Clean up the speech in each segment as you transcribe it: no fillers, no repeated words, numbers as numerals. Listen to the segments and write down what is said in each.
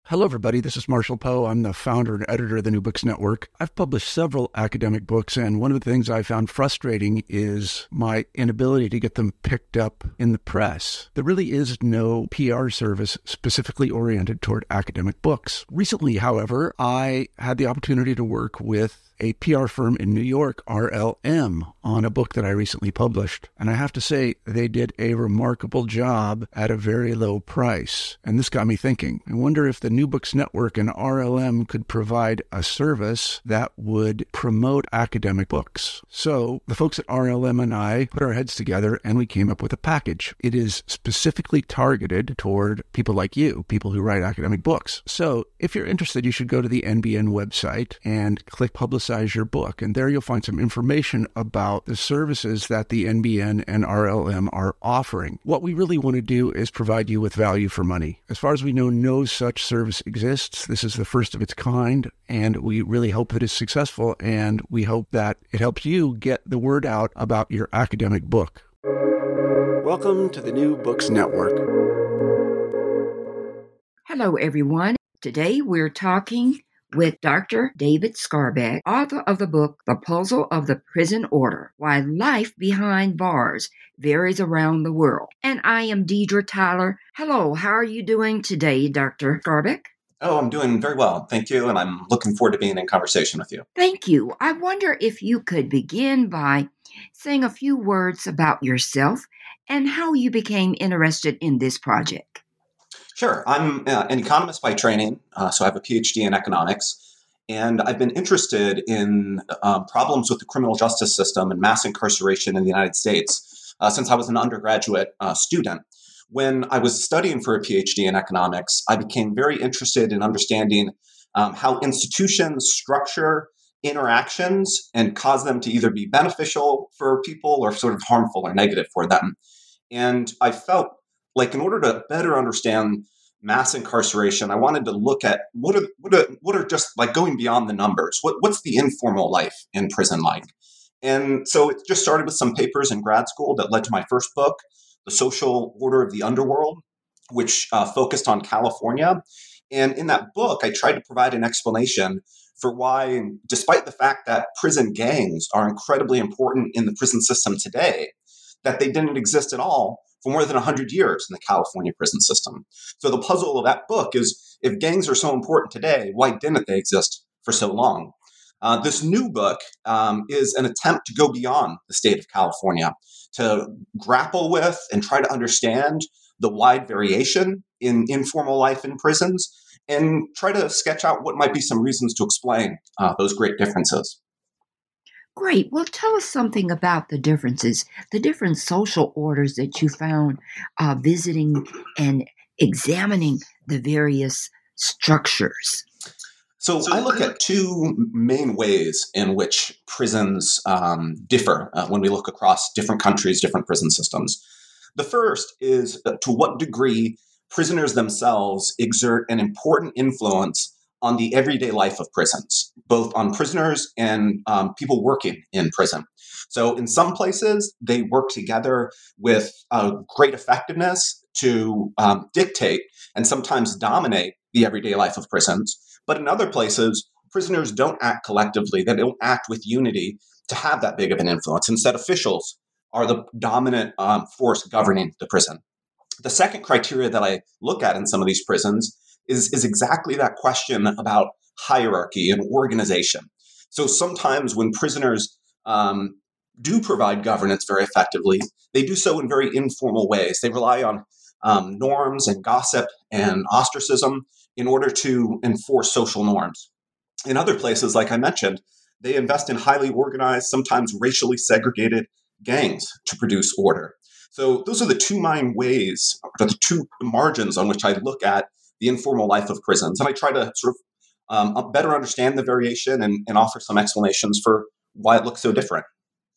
Hello, everybody. This is Marshall Poe. I'm the founder and editor of the New Books Network. I've published several academic books, and one of the things I found frustrating is my inability to get them picked up in the press. There really is no PR service specifically oriented toward academic books. Recently, however, I had the opportunity to work with a PR firm in New York, RLM, on a book that I recently published. And I have to say, they did a remarkable job at a very low price. And this got me thinking. I wonder if the New Books Network and RLM could provide a service that would promote academic books. So the folks at RLM and I put our heads together and we came up with a package. It is specifically targeted toward people like you, people who write academic books. So if you're interested, you should go to the NBN website and click Publicize Your Book. And there you'll find some information about the services that the NBN and RLM are offering. What we really want to do is provide you with value for money. As far as we know, no such service exists. This is the first of its kind, and we really hope that it's successful, and we hope that it helps you get the word out about your academic book. Welcome to the New Books Network. Hello, everyone. Today we're talking with Dr. David Skarbek, author of the book, The Puzzle of the Prison Order, Why Life Behind Bars Varies Around the World. And I am Deidre Tyler. Hello, how are you doing today, Dr. Skarbek? Oh, I'm doing very well. Thank you. And I'm looking forward to being in conversation with you. Thank you. I wonder if you could begin by saying a few words about yourself and how you became interested in this project. Sure. I'm an economist by training, so I have a PhD in economics, and I've been interested in problems with the criminal justice system and mass incarceration in the United States since I was an undergraduate student. When I was studying for a PhD in economics, I became very interested in understanding how institutions structure interactions and cause them to either be beneficial for people or sort of harmful or negative for them. And I felt like in order to better understand mass incarceration, I wanted to look at what are just like going beyond the numbers. What's the informal life in prison like? And so it just started with some papers in grad school that led to my first book, The Social Order of the Underworld, which focused on California. And in that book, I tried to provide an explanation for why, despite the fact that prison gangs are incredibly important in the prison system today, that they didn't exist at all for more than 100 years in the California prison system. So the puzzle of that book is, if gangs are so important today, why didn't they exist for so long? This new book is an attempt to go beyond the state of California, to grapple with and try to understand the wide variation in informal life in prisons, and try to sketch out what might be some reasons to explain those great differences. Great. Well, tell us something about the differences, the different social orders that you found visiting and examining the various structures. So I look at two main ways in which prisons differ when we look across different countries, different prison systems. The first is to what degree prisoners themselves exert an important influence on the everyday life of prisons, both on prisoners and people working in prison. So in some places, they work together with great effectiveness to dictate and sometimes dominate the everyday life of prisons. But in other places, prisoners don't act collectively. They don't act with unity to have that big of an influence. Instead, officials are the dominant force governing the prison. The second criteria that I look at in some of these prisons is exactly that question about hierarchy and organization. So sometimes when prisoners do provide governance very effectively, they do so in very informal ways. They rely on norms and gossip and ostracism in order to enforce social norms. In other places, like I mentioned, they invest in highly organized, sometimes racially segregated gangs to produce order. So those are the two main ways, or the two margins on which I look at the informal life of prisons. And I try to sort of better understand the variation and offer some explanations for why it looks so different.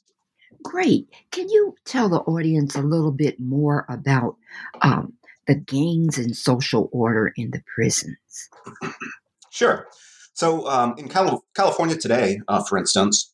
Great. Can you tell the audience a little bit more about the gangs and social order in the prisons? Sure. So in California today, for instance,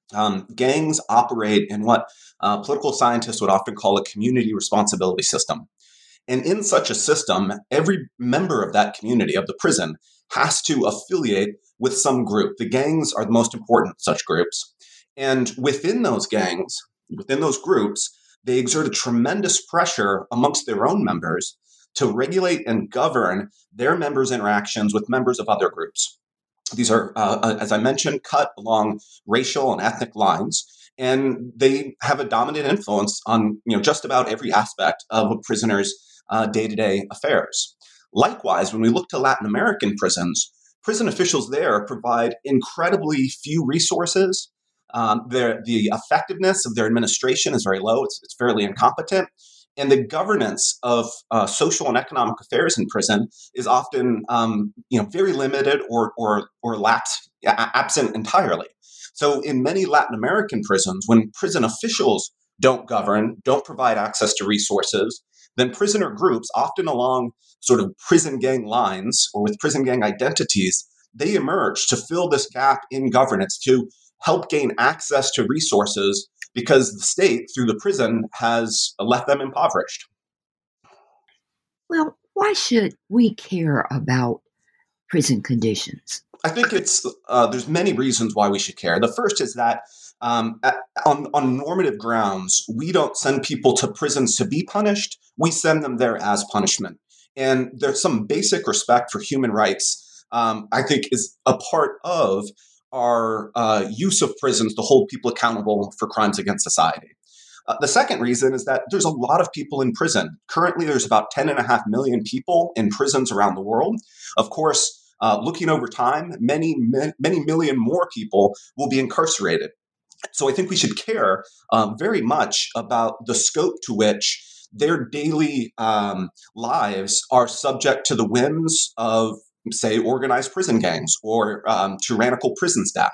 gangs operate in what political scientists would often call a community responsibility system. And in such a system, every member of that community, of the prison, has to affiliate with some group. The gangs are the most important such groups. And within those gangs, within those groups, they exert a tremendous pressure amongst their own members to regulate and govern their members' interactions with members of other groups. These are, as I mentioned, cut along racial and ethnic lines, and they have a dominant influence on just about every aspect of a prisoner's day-to-day affairs. Likewise, when we look to Latin American prisons, prison officials there provide incredibly few resources. The effectiveness of their administration is very low. It's fairly incompetent. And the governance of social and economic affairs in prison is often, very limited or absent entirely. So in many Latin American prisons, when prison officials don't govern, don't provide access to resources, then prisoner groups, often along sort of prison gang lines or with prison gang identities, they emerge to fill this gap in governance, to help gain access to resources because the state, through the prison, has left them impoverished. Well, why should we care about prison conditions? I think there's many reasons why we should care. The first is that on normative grounds, we don't send people to prisons to be punished. We send them there as punishment. And there's some basic respect for human rights, I think, is a part of our use of prisons to hold people accountable for crimes against society. The second reason is that there's a lot of people in prison. Currently, there's about 10.5 million people in prisons around the world. Of course, looking over time, many million more people will be incarcerated. So I think we should care very much about the scope to which their daily lives are subject to the whims of, say, organized prison gangs or tyrannical prison staff.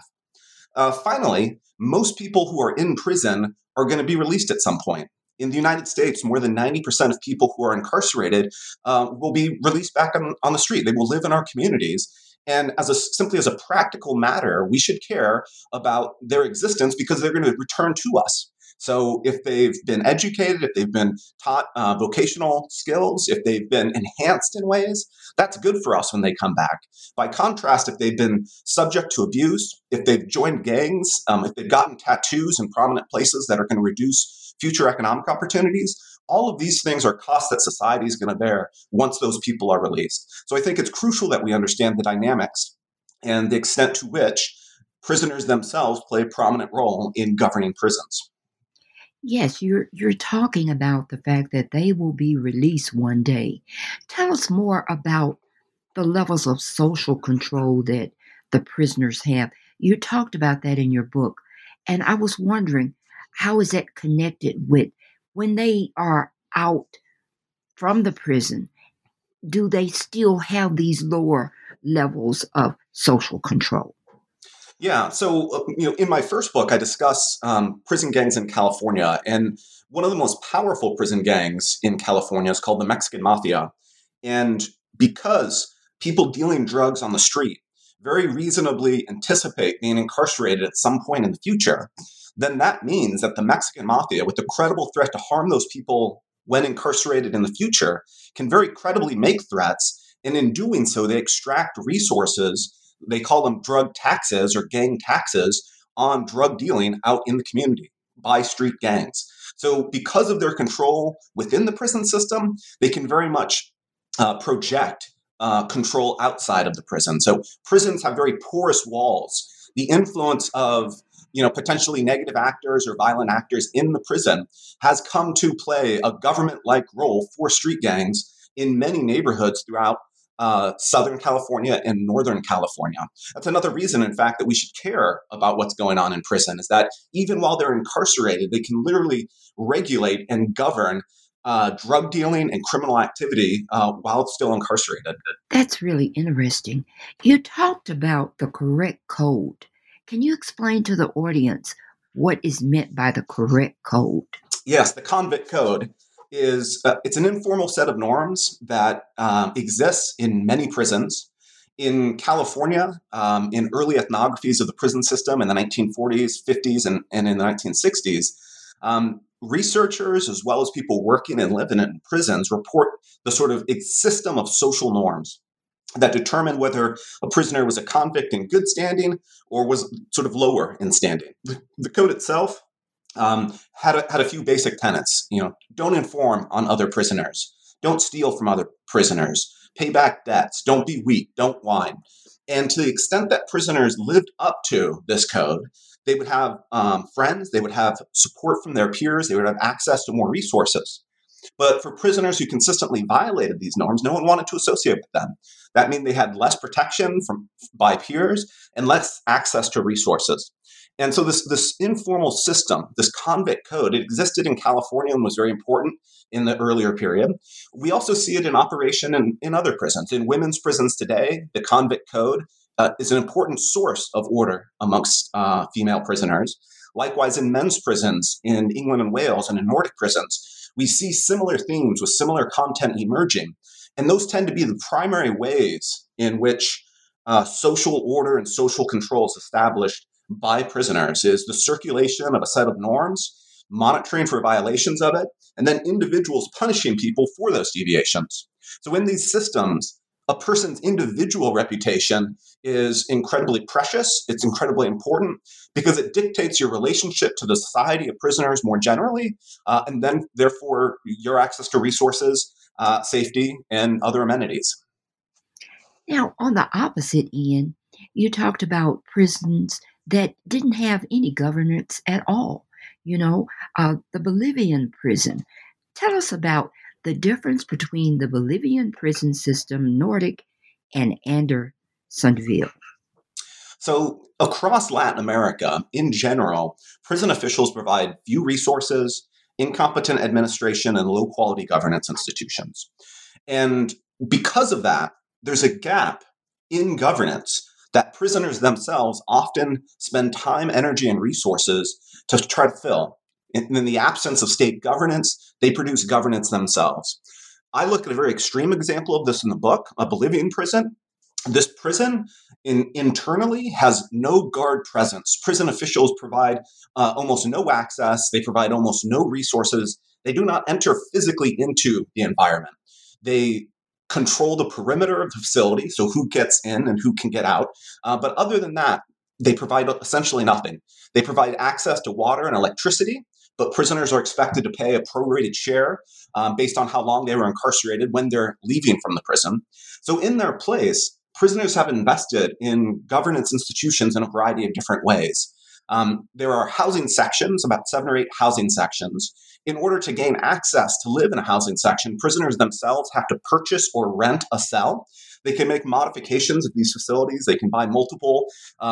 Finally, most people who are in prison are going to be released at some point. In the United States, more than 90% of people who are incarcerated will be released back on the street. They will live in our communities. And simply as a practical matter, we should care about their existence because they're going to return to us. So if they've been educated, if they've been taught vocational skills, if they've been enhanced in ways, that's good for us when they come back. By contrast, if they've been subject to abuse, if they've joined gangs, if they've gotten tattoos in prominent places that are going to reduce future economic opportunities, all of these things are costs that society is going to bear once those people are released. So I think it's crucial that we understand the dynamics and the extent to which prisoners themselves play a prominent role in governing prisons. Yes, you're talking about the fact that they will be released one day. Tell us more about the levels of social control that the prisoners have. You talked about that in your book, and I was wondering, how is that connected with when they are out from the prison? Do they still have these lower levels of social control? Yeah. So, in my first book, I discuss prison gangs in California. And one of the most powerful prison gangs in California is called the Mexican Mafia. And because people dealing drugs on the street very reasonably anticipate being incarcerated at some point in the future, then that means that the Mexican Mafia, with the credible threat to harm those people when incarcerated in the future, can very credibly make threats. And in doing so, they extract resources. They call them drug taxes or gang taxes on drug dealing out in the community by street gangs. So because of their control within the prison system, they can very much project control outside of the prison. So prisons have very porous walls. The influence of potentially negative actors or violent actors in the prison has come to play a government-like role for street gangs in many neighborhoods throughout Southern California and Northern California. That's another reason, in fact, that we should care about what's going on in prison, is that even while they're incarcerated, they can literally regulate and govern drug dealing and criminal activity while it's still incarcerated. That's really interesting. You talked about the correct code. Can you explain to the audience what is meant by the correct code? Yes, the convict code is it's an informal set of norms that exists in many prisons. In California, in early ethnographies of the prison system in the 1940s, 50s, and in the 1960s, Researchers, as well as people working and living in prisons, report the sort of system of social norms that determine whether a prisoner was a convict in good standing or was sort of lower in standing. The code itself had a few basic tenets. Don't inform on other prisoners, don't steal from other prisoners, pay back debts, don't be weak, don't whine. And to the extent that prisoners lived up to this code, they would have friends, they would have support from their peers, they would have access to more resources. But for prisoners who consistently violated these norms, no one wanted to associate with them. That meant they had less protection by peers and less access to resources. And so this informal system, this convict code, it existed in California and was very important in the earlier period. We also see it in operation in other prisons. In women's prisons today, the convict code is an important source of order amongst female prisoners. Likewise, in men's prisons in England and Wales and in Nordic prisons, we see similar themes with similar content emerging. And those tend to be the primary ways in which social order and social control is established by prisoners, is the circulation of a set of norms, monitoring for violations of it, and then individuals punishing people for those deviations. So in these systems, a person's individual reputation is incredibly precious. It's incredibly important because it dictates your relationship to the society of prisoners more generally, and then therefore your access to resources, safety, and other amenities. Now, on the opposite end, you talked about prisons that didn't have any governance at all. The Bolivian prison. Tell us about the difference between the Bolivian prison system, Nordic, and Andersonville. So across Latin America, in general, prison officials provide few resources, incompetent administration, and low-quality governance institutions. And because of that, there's a gap in governance that prisoners themselves often spend time, energy, and resources to try to fill. In the absence of state governance, they produce governance themselves. I look at a very extreme example of this in the book, a Bolivian prison. This prison internally has no guard presence. Prison officials provide almost no access. They provide almost no resources. They do not enter physically into the environment. They control the perimeter of the facility, so who gets in and who can get out. But other than that, they provide essentially nothing. They provide access to water and electricity, but prisoners are expected to pay a prorated share based on how long they were incarcerated when they're leaving from the prison. So in their place, prisoners have invested in governance institutions in a variety of different ways. There are housing sections, about 7 or 8 housing sections. In order to gain access to live in a housing section, prisoners themselves have to purchase or rent a cell. They can make modifications of these facilities. They can buy multiple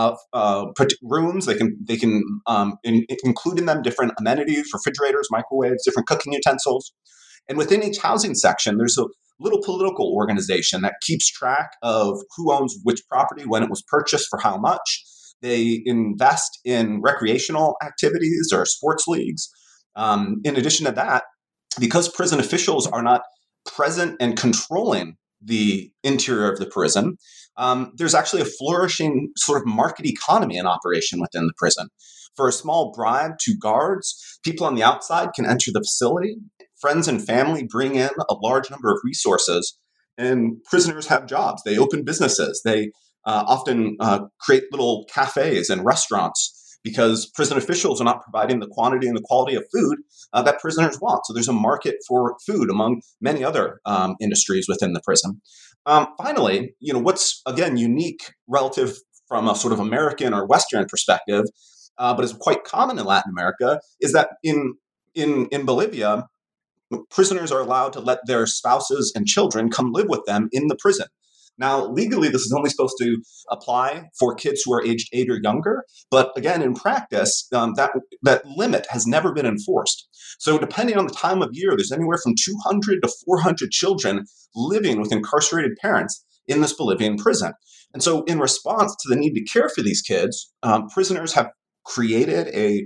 rooms. They can include in them different amenities, refrigerators, microwaves, different cooking utensils. And within each housing section, there's a little political organization that keeps track of who owns which property, when it was purchased, for how much. They invest in recreational activities or sports leagues. In addition to that, because prison officials are not present and controlling the interior of the prison, there's actually a flourishing sort of market economy in operation within the prison. For a small bribe to guards, people on the outside can enter the facility. Friends and family bring in a large number of resources, and prisoners have jobs. They open businesses. They often create little cafes and restaurants because prison officials are not providing the quantity and the quality of food that prisoners want. So there's a market for food among many other industries within the prison. Finally, what's, again, unique relative from a sort of American or Western perspective, but is quite common in Latin America, is that in Bolivia, prisoners are allowed to let their spouses and children come live with them in the prison. Now, legally, this is only supposed to apply for kids who are aged 8 or younger. But again, in practice, that limit has never been enforced. So depending on the time of year, there's anywhere from 200 to 400 children living with incarcerated parents in this Bolivian prison. And so in response to the need to care for these kids, prisoners have created a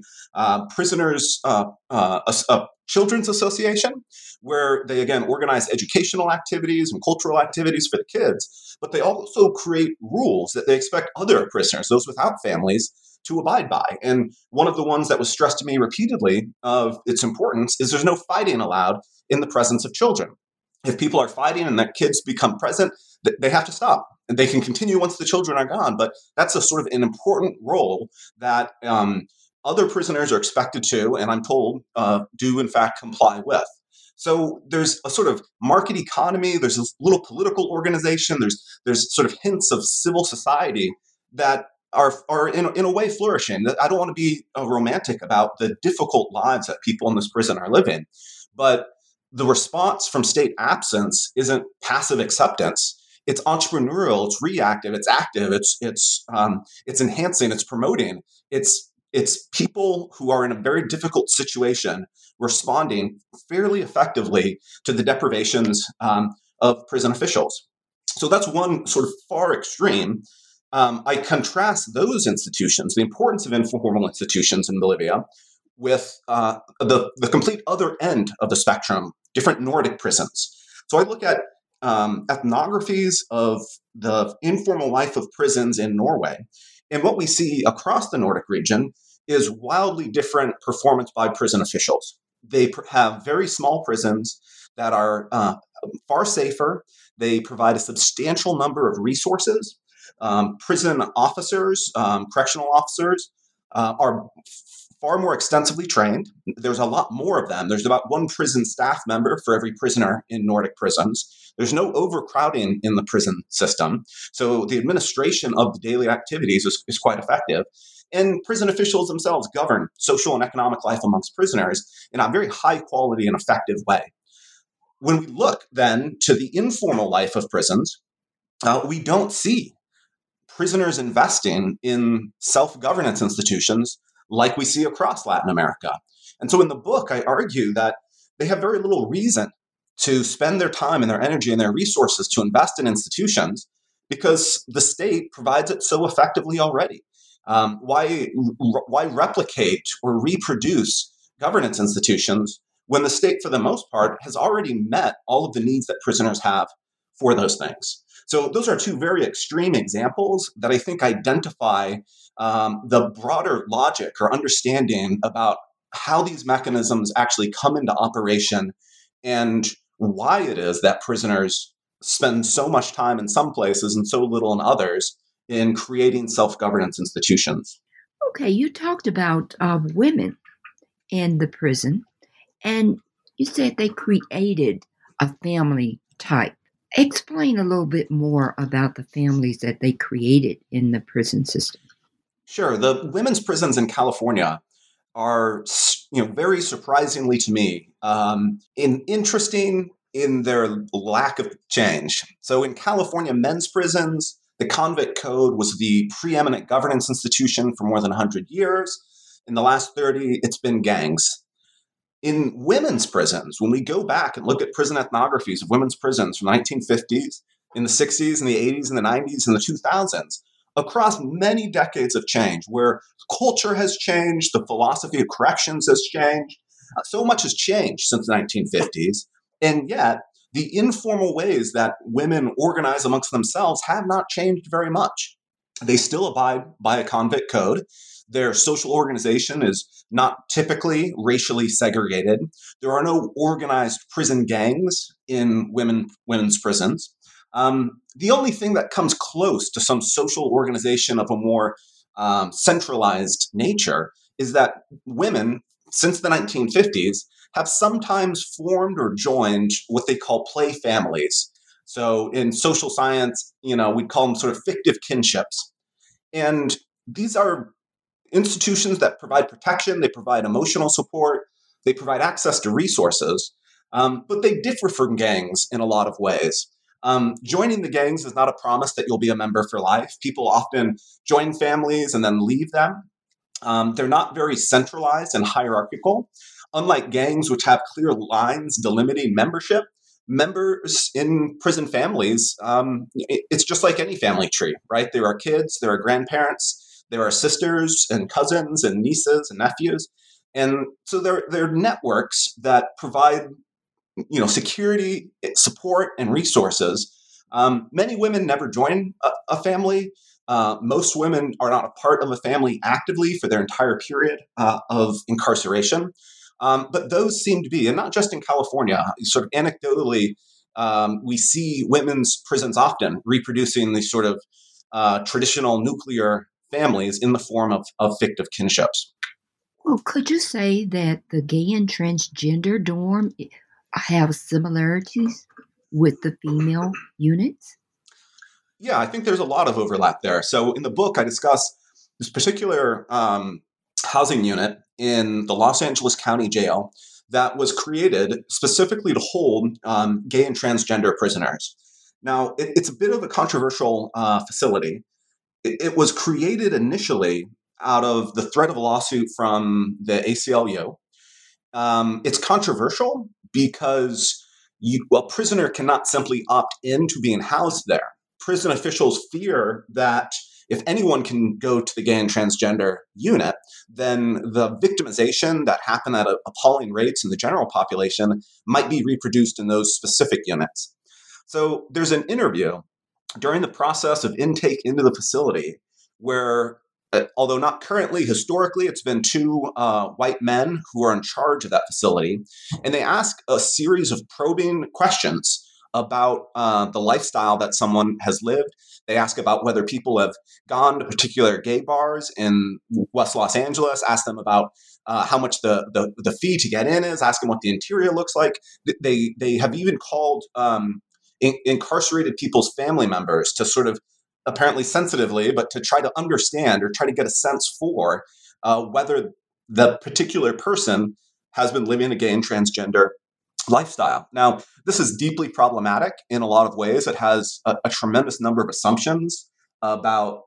children's association where they, again, organize educational activities and cultural activities for the kids, but they also create rules that they expect other prisoners, those without families, to abide by. And one of the ones that was stressed to me repeatedly of its importance is there's no fighting allowed in the presence of children. If people are fighting and that kids become present, they have to stop. And they can continue once the children are gone, but that's a sort of an important role that other prisoners are expected to, and I'm told, do in fact comply with. So there's a sort of market economy, there's a little political organization, there's sort of hints of civil society that are in a way flourishing. I don't want to be romantic about the difficult lives that people in this prison are living, but the response from state absence isn't passive acceptance. It's entrepreneurial, it's reactive, it's active, it's enhancing, it's promoting. It's people who are in a very difficult situation responding fairly effectively to the deprivations of prison officials. So that's one sort of far extreme. I contrast those institutions, the importance of informal institutions in Bolivia, with the complete other end of the spectrum, different Nordic prisons. So I look at ethnographies of the informal life of prisons in Norway. And what we see across the Nordic region is wildly different performance by prison officials. They have very small prisons that are far safer. They provide a substantial number of resources. Prison officers, correctional officers, are far more extensively trained. There's a lot more of them. There's about one prison staff member for every prisoner in Nordic prisons. There's no overcrowding in the prison system. So the administration of the daily activities is quite effective. And prison officials themselves govern social and economic life amongst prisoners in a very high quality and effective way. When we look then to the informal life of prisons, we don't see prisoners investing in self-governance institutions like we see across Latin America. And so in the book, I argue that they have very little reason to spend their time and their energy and their resources to invest in institutions because the state provides it so effectively already. Why replicate or reproduce governance institutions when the state, for the most part, has already met all of the needs that prisoners have for those things? So those are two very extreme examples that I think identify the broader logic or understanding about how these mechanisms actually come into operation and why it is that prisoners spend so much time in some places and so little in others in creating self-governance institutions. Okay, you talked about women in the prison, and you said they created a family type. Explain a little bit more about the families that they created in the prison system. Sure. The women's prisons in California are, very surprisingly to me, interesting in their lack of change. So in California men's prisons, the convict code was the preeminent governance institution for more than 100 years. In the last 30, it's been gangs. In women's prisons, when we go back and look at prison ethnographies of women's prisons from the 1950s, in the 60s, and the 80s, and the 90s, and the 2000s, across many decades of change, where culture has changed, the philosophy of corrections has changed, so much has changed since the 1950s, and yet the informal ways that women organize amongst themselves have not changed very much. They still abide by a convict code. Their social organization is not typically racially segregated. There are no organized prison gangs in women's prisons. The only thing that comes close to some social organization of a more centralized nature is that women, since the 1950s, have sometimes formed or joined what they call play families. So in social science, we'd call them sort of fictive kinships. And these are institutions that provide protection, they provide emotional support, they provide access to resources, but they differ from gangs in a lot of ways. Joining the gangs is not a promise that you'll be a member for life. People often join families and then leave them. They're not very centralized and hierarchical. Unlike gangs, which have clear lines delimiting membership, members in prison families, it's just like any family tree, right? There are kids, there are grandparents, There are sisters and cousins and nieces and nephews. And so they're networks that provide, security, support, and resources. Many women never join a family. Most women are not a part of a family actively for their entire period of incarceration. But those seem to be, and not just in California, sort of anecdotally, we see women's prisons often reproducing these sort of traditional nuclear families in the form of fictive kinships. Well, could you say that the gay and transgender dorm have similarities with the female units? Yeah, I think there's a lot of overlap there. So in the book, I discuss this particular housing unit in the Los Angeles County Jail that was created specifically to hold gay and transgender prisoners. Now, it's a bit of a controversial facility. It was created initially out of the threat of a lawsuit from the ACLU. It's controversial because a prisoner cannot simply opt in to being housed there. Prison officials fear that if anyone can go to the gay and transgender unit, then the victimization that happened at appalling rates in the general population might be reproduced in those specific units. So there's an interview during the process of intake into the facility where, although not currently, historically, it's been two white men who are in charge of that facility, and they ask a series of probing questions about the lifestyle that someone has lived. They ask about whether people have gone to particular gay bars in West Los Angeles, ask them about how much the fee to get in is, ask them what the interior looks like. They have even called incarcerated people's family members to sort of, apparently sensitively, but to try to understand or try to get a sense for whether the particular person has been living a gay and transgender lifestyle. Now, this is deeply problematic in a lot of ways. It has a tremendous number of assumptions about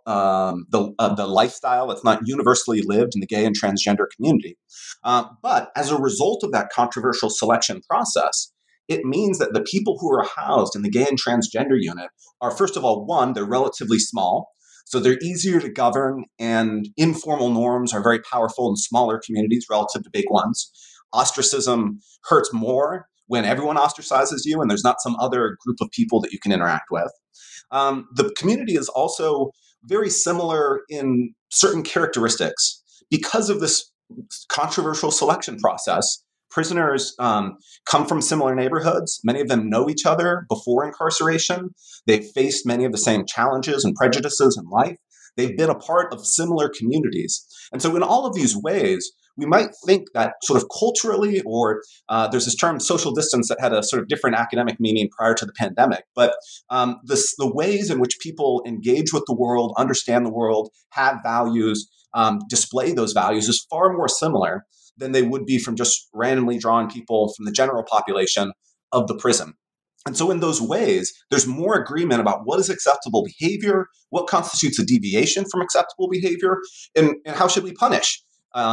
the lifestyle that's not universally lived in the gay and transgender community. But as a result of that controversial selection process, it means that the people who are housed in the gay and transgender unit are, first of all, one, they're relatively small, so they're easier to govern, and informal norms are very powerful in smaller communities relative to big ones. Ostracism hurts more when everyone ostracizes you and there's not some other group of people that you can interact with. The community is also very similar in certain characteristics. Because of this controversial selection process, prisoners come from similar neighborhoods. Many of them know each other before incarceration. They've faced many of the same challenges and prejudices in life. They've been a part of similar communities. And so in all of these ways, we might think that sort of culturally, or there's this term social distance that had a sort of different academic meaning prior to the pandemic, but the ways in which people engage with the world, understand the world, have values, display those values is far more similar than they would be from just randomly drawing people from the general population of the prison. And so in those ways, there's more agreement about what is acceptable behavior, what constitutes a deviation from acceptable behavior, and how should we punish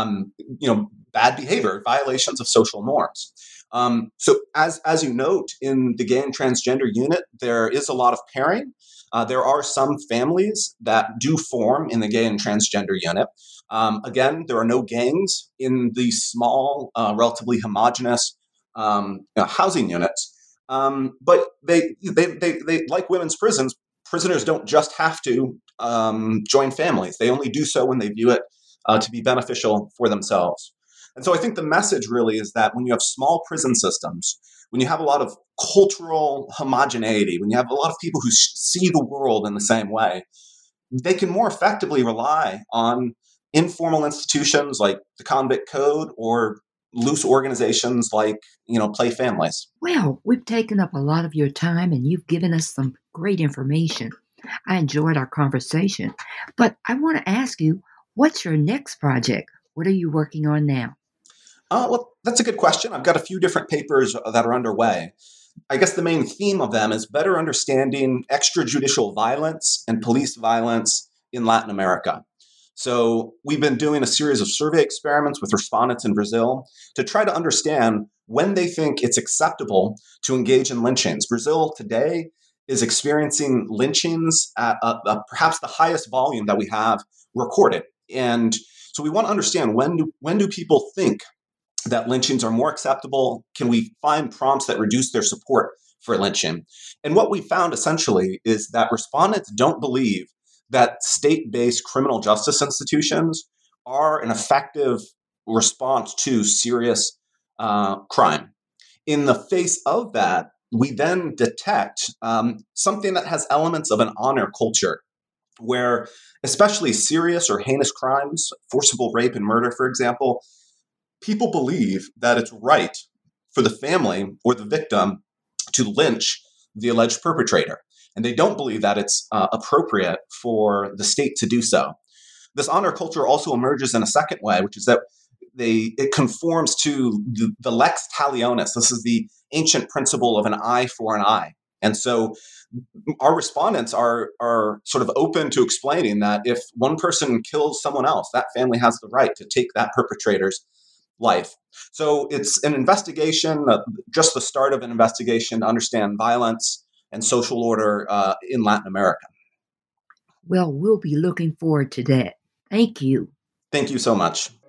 bad behavior, violations of social norms. So as you note, in the gay and transgender unit, there is a lot of pairing. There are some families that do form in the gay and transgender unit. Again, there are no gangs in these small, relatively homogenous housing units. But they like women's prisons. Prisoners don't just have to join families. They only do so when they view it to be beneficial for themselves. And so I think the message really is that when you have small prison systems, when you have a lot of cultural homogeneity, when you have a lot of people who see the world in the same way, they can more effectively rely on informal institutions like the Convict Code or loose organizations like, Play Families. Well, we've taken up a lot of your time and you've given us some great information. I enjoyed our conversation, but I want to ask you, what's your next project? What are you working on now? Well, that's a good question. I've got a few different papers that are underway. I guess the main theme of them is better understanding extrajudicial violence and police violence in Latin America. So we've been doing a series of survey experiments with respondents in Brazil to try to understand when they think it's acceptable to engage in lynchings. Brazil today is experiencing lynchings at perhaps the highest volume that we have recorded. And so we want to understand, when do people think that lynchings are more acceptable? Can we find prompts that reduce their support for lynching? And what we found essentially is that respondents don't believe that state-based criminal justice institutions are an effective response to serious crime. In the face of that, we then detect something that has elements of an honor culture, where especially serious or heinous crimes, forcible rape and murder, for example, people believe that it's right for the family or the victim to lynch the alleged perpetrator. And they don't believe that it's appropriate for the state to do so. This honor culture also emerges in a second way, which is that it conforms to the lex talionis. This is the ancient principle of an eye for an eye. And so our respondents are sort of open to explaining that if one person kills someone else, that family has the right to take that perpetrator's life. So it's an investigation, just the start of an investigation to understand violence and social order in Latin America. Well, we'll be looking forward to that. Thank you. Thank you so much.